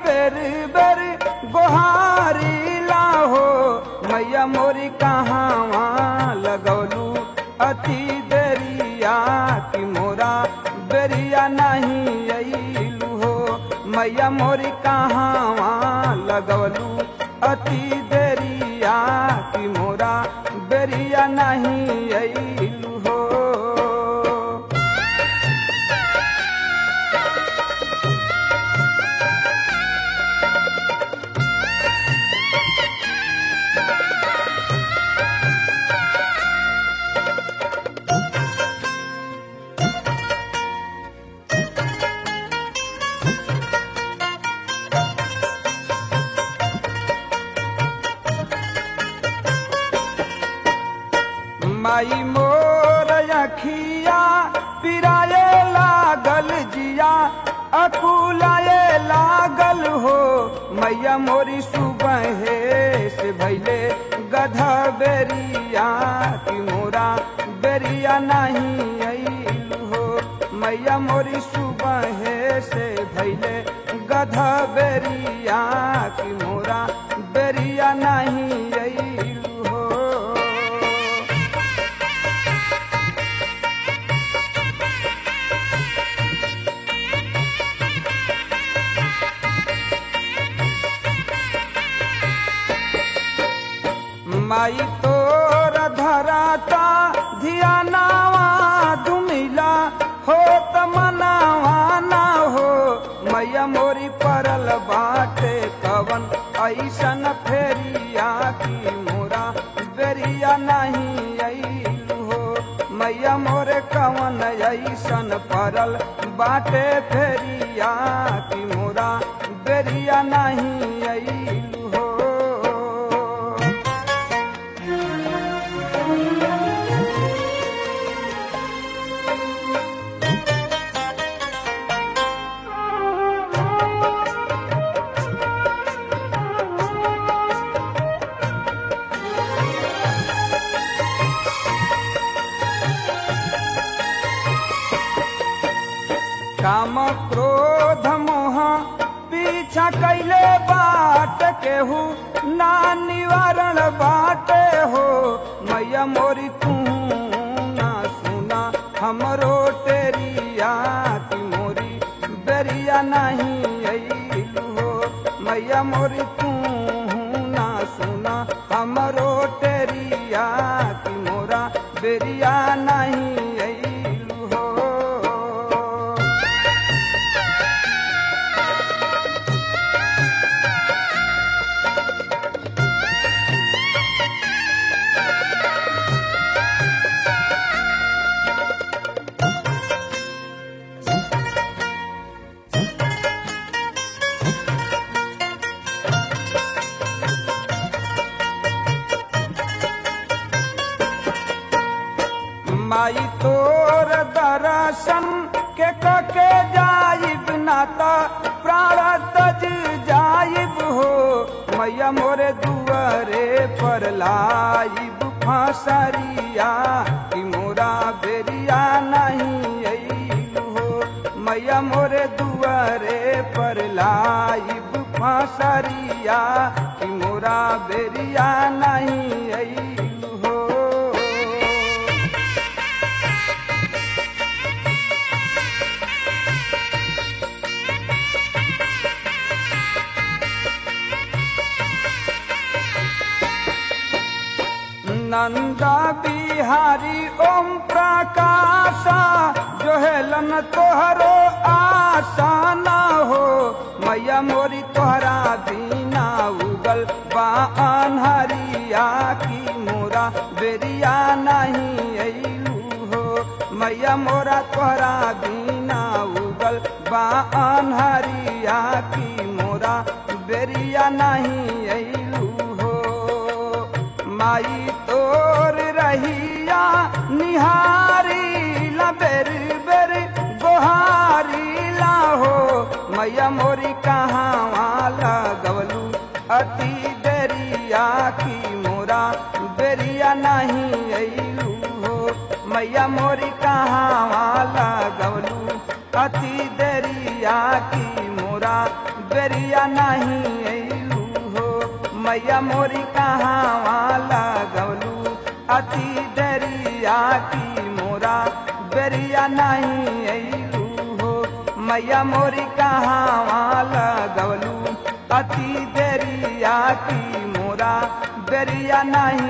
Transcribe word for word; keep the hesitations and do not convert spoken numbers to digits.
बेर बेर गोहारी लाहो मैया मोरी कहाँ लगौलू अति देरिया की मोरा बेरिया नहीं अइलू हो मैया मोरी कहाँ लगौलू अति देरिया की मोरा बेरिया नहीं अइलू हो। माई मोर अखिया पिराए लागल जिया अकुलाए लागल हो मैया मोरी सुबह से भैले गधा बेरिया की मोरा बेरिया नहीं अइलू हो मैया मोरी सुबह से भैले गधा बेरिया की मोरा बेरिया नहीं अइलू हो। माई तोर धराता धियानावा धुमिला हो तमनावा ना हो मैया मोरी परल बाटे कवन ऐसन फेरिया की मोरा बेरिया नहीं अइलू हो मैया मोरे कवन ऐसन परल बाटे फेरिया की मोरा बेरिया नहीं अइलू हो। काम क्रोध मोह पीछा कैले बाट केहू ना निवारण बाटे हो मैया मोरी तू ना सुना हमरो टेरिया की मोरी बेरिया नहीं अइलू हो मैया मोरी तू ना सुना हमरो टेरिया की मोरा बेरिया नहीं अइलू हो। माई तोर दर्शन के कके जाइब नाता प्राण तज जाइब हो मैया मोरे दुआरे पर लाइब फांसरिया की मोरा बेरिया नहीं अइलू हो मैया मोरे दुआरे पर लाइब फांसरिया की मोरा बेरिया नहीं अइलू हो। नंदा बिहारी ओम प्रकाशा जो हेलन तोहरो आशा ना हो मैया मोरी तोहरा दीना उगल बा अन्हरिया की मोरा बेरिया नहीं अइलू हो मैया मोरा तोहरा दीना उगल बा अन्हरिया की मोरा बेरिया नहीं अइलू हो। माई तोर रहिया निहारी ला बेर बेर गोहारी ला हो मैया मोरी कहाँ लगवलू अति देरिया की मोरा बेरिया नहीं अइलू हो मैया मोरी कहाँ लगवलू अति देरिया की मोरा बेरिया नहीं अइलू हो मैया मोरी कहाँ लगवलू अति दरिया की मोरा बेरिया नहीं अइलू हो मैया मोरी कहाँ लगवलू अति दरिया की मोरा बेरिया नहीं